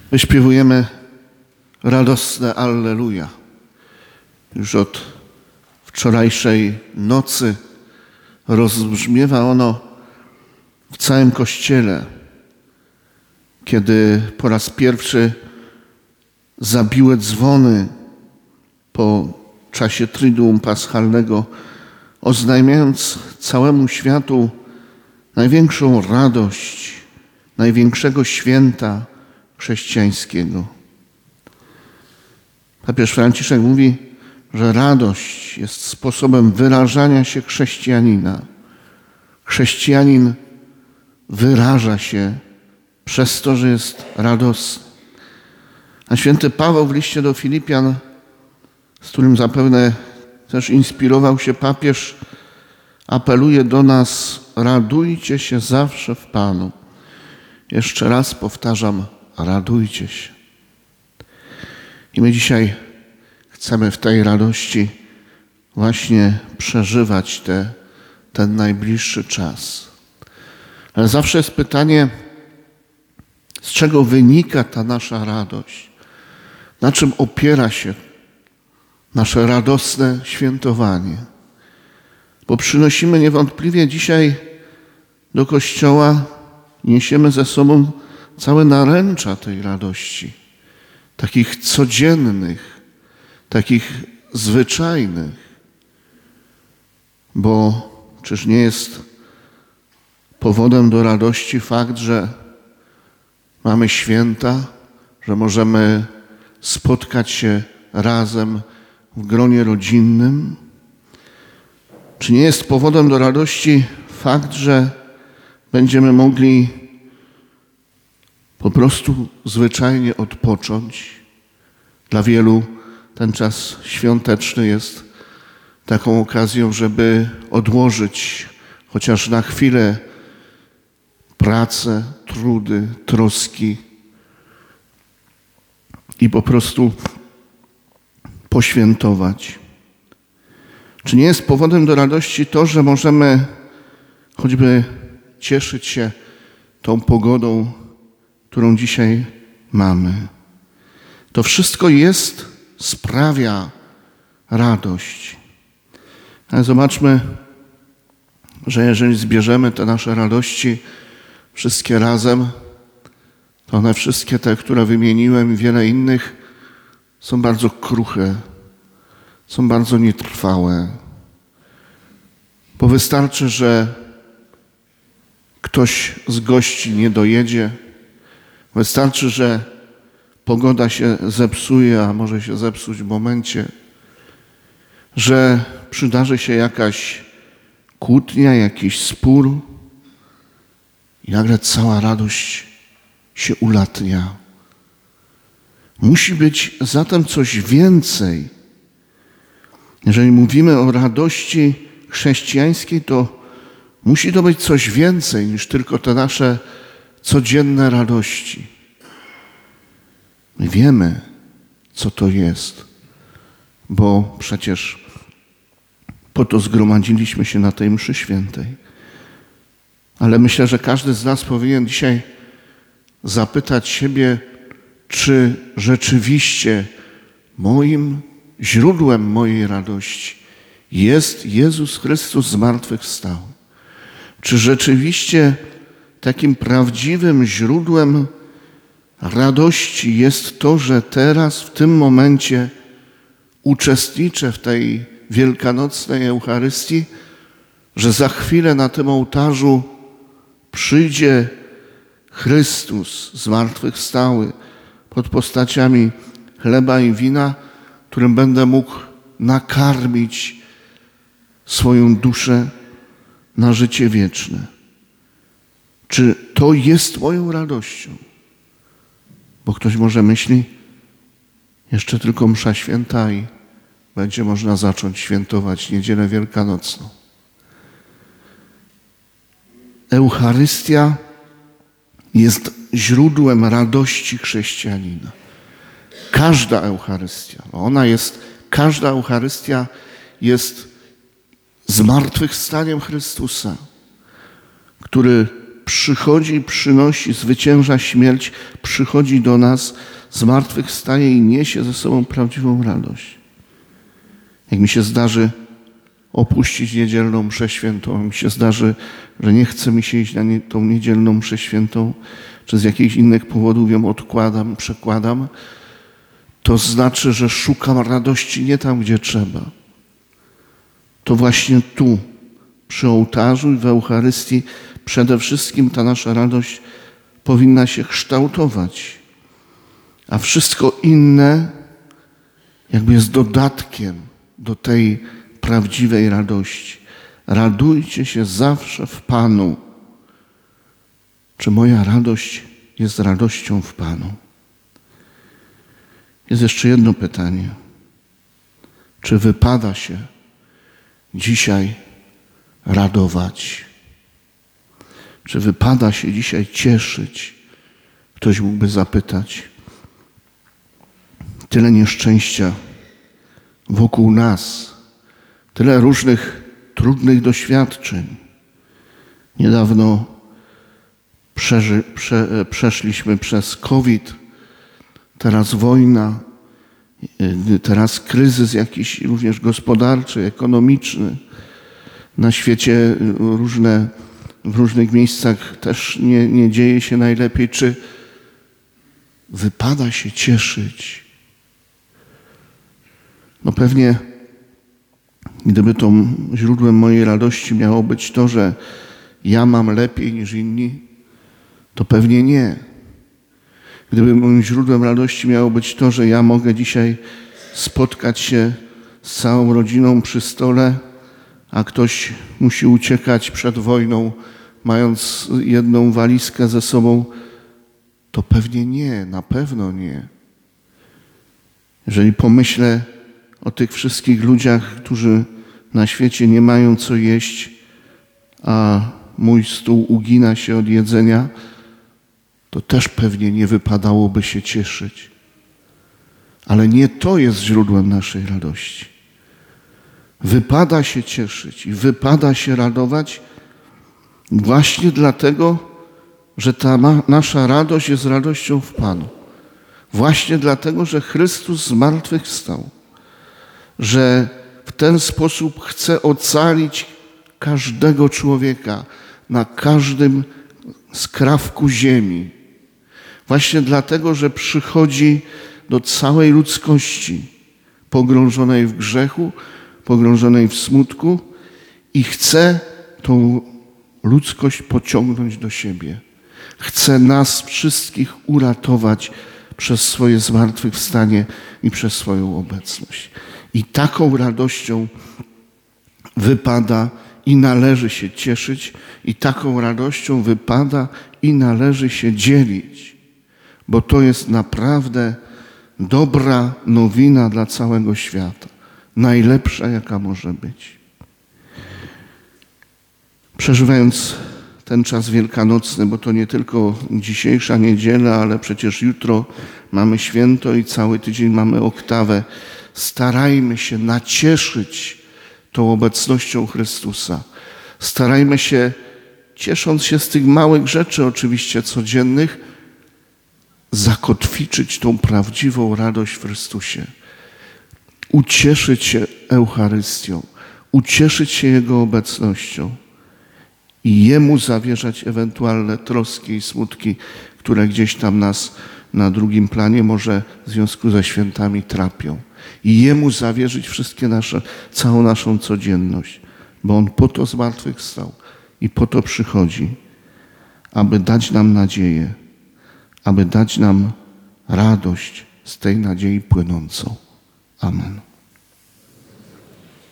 Wyśpiewujemy radosne Alleluja. Już od wczorajszej nocy rozbrzmiewa ono w całym Kościele, kiedy po raz pierwszy zabiły dzwony po czasie Triduum Paschalnego, oznajmiając całemu światu największą radość, największego święta chrześcijańskiego. Papież Franciszek mówi, że radość jest sposobem wyrażania się chrześcijanina. Chrześcijanin wyraża się przez to, że jest radosny. A święty Paweł w liście do Filipian, z którym zapewne też inspirował się papież, apeluje do nas: radujcie się zawsze w Panu. Jeszcze raz powtarzam, radujcie się. I my dzisiaj chcemy w tej radości właśnie przeżywać ten najbliższy czas. Ale zawsze jest pytanie, z czego wynika ta nasza radość? Na czym opiera się nasze radosne świętowanie? Bo przynosimy niewątpliwie dzisiaj do Kościoła, niesiemy ze sobą całe naręcza tej radości, takich codziennych, takich zwyczajnych. Bo czyż nie jest powodem do radości fakt, że mamy święta, że możemy spotkać się razem w gronie rodzinnym? Czy nie jest powodem do radości fakt, że będziemy mogli po prostu zwyczajnie odpocząć? Dla wielu ten czas świąteczny jest taką okazją, żeby odłożyć chociaż na chwilę pracę, trudy, troski i po prostu poświętować. Czy nie jest powodem do radości to, że możemy choćby cieszyć się tą pogodą, którą dzisiaj mamy? To wszystko sprawia radość. Ale zobaczmy, że jeżeli zbierzemy te nasze radości wszystkie razem, to one wszystkie te, które wymieniłem i wiele innych, są bardzo kruche, są bardzo nietrwałe. Bo wystarczy, że ktoś z gości nie dojedzie, wystarczy, że pogoda się zepsuje, a może się zepsuć w momencie, że przydarzy się jakaś kłótnia, jakiś spór i nagle cała radość się ulatnia. Musi być zatem coś więcej. Jeżeli mówimy o radości chrześcijańskiej, to musi to być coś więcej niż tylko te nasze codzienne radości. My wiemy, co to jest, bo przecież po to zgromadziliśmy się na tej mszy świętej. Ale myślę, że każdy z nas powinien dzisiaj zapytać siebie, czy rzeczywiście źródłem mojej radości jest Jezus Chrystus zmartwychwstały. Czy rzeczywiście takim prawdziwym źródłem radości jest to, że teraz, w tym momencie uczestniczę w tej wielkanocnej Eucharystii, że za chwilę na tym ołtarzu przyjdzie Chrystus zmartwychwstały pod postaciami chleba i wina, którym będę mógł nakarmić swoją duszę na życie wieczne. Czy to jest moją radością? Bo ktoś może myśli, jeszcze tylko msza święta i będzie można zacząć świętować Niedzielę Wielkanocną. Eucharystia jest źródłem radości chrześcijanina. Każda Eucharystia jest zmartwychwstaniem Chrystusa, który przychodzi i przynosi, zwycięża śmierć, przychodzi do nas, zmartwychwstaje i niesie ze sobą prawdziwą radość. Jak mi się zdarzy opuścić niedzielną mszę świętą, mi się zdarzy, że nie chce mi się iść na tą niedzielną mszę świętą, czy z jakichś innych powodów ją odkładam, przekładam, to znaczy, że szukam radości nie tam, gdzie trzeba. To właśnie tu, przy ołtarzu i w Eucharystii przede wszystkim ta nasza radość powinna się kształtować, a wszystko inne jakby jest dodatkiem do tej prawdziwej radości. Radujcie się zawsze w Panu. Czy moja radość jest radością w Panu? Jest jeszcze jedno pytanie. Czy wypada się dzisiaj radować? Czy wypada się dzisiaj cieszyć? Ktoś mógłby zapytać. Tyle nieszczęścia wokół nas, tyle różnych trudnych doświadczeń. Niedawno przeszliśmy przez COVID, teraz wojna, teraz kryzys jakiś również gospodarczy, ekonomiczny. Na świecie w różnych miejscach też nie dzieje się najlepiej. Czy wypada się cieszyć? No pewnie, gdyby to źródłem mojej radości miało być to, że ja mam lepiej niż inni, to pewnie nie. Gdyby moim źródłem radości miało być to, że ja mogę dzisiaj spotkać się z całą rodziną przy stole, a ktoś musi uciekać przed wojną, mając jedną walizkę ze sobą, to pewnie nie, na pewno nie. Jeżeli pomyślę o tych wszystkich ludziach, którzy na świecie nie mają co jeść, a mój stół ugina się od jedzenia, to też pewnie nie wypadałoby się cieszyć. Ale nie to jest źródłem naszej radości. Wypada się cieszyć i wypada się radować właśnie dlatego, że ta nasza radość jest radością w Panu. Właśnie dlatego, że Chrystus zmartwychwstał. Że w ten sposób chce ocalić każdego człowieka na każdym skrawku ziemi. Właśnie dlatego, że przychodzi do całej ludzkości pogrążonej w grzechu, pogrążonej w smutku i chce tą ludzkość pociągnąć do siebie. Chce nas wszystkich uratować przez swoje zmartwychwstanie i przez swoją obecność. I taką radością wypada i należy się cieszyć, i taką radością wypada i należy się dzielić, bo to jest naprawdę dobra nowina dla całego świata. Najlepsza, jaka może być. Przeżywając ten czas wielkanocny, bo to nie tylko dzisiejsza niedziela, ale przecież jutro mamy święto i cały tydzień mamy oktawę. Starajmy się nacieszyć tą obecnością Chrystusa. Starajmy się, ciesząc się z tych małych rzeczy oczywiście codziennych, zakotwiczyć tą prawdziwą radość w Chrystusie. Ucieszyć się Eucharystią, ucieszyć się Jego obecnością i Jemu zawierzać ewentualne troski i smutki, które gdzieś tam nas na drugim planie może w związku ze świętami trapią. I Jemu zawierzyć całą naszą codzienność, bo On po to zmartwychwstał i po to przychodzi, aby dać nam nadzieję, aby dać nam radość z tej nadziei płynącą. Amen.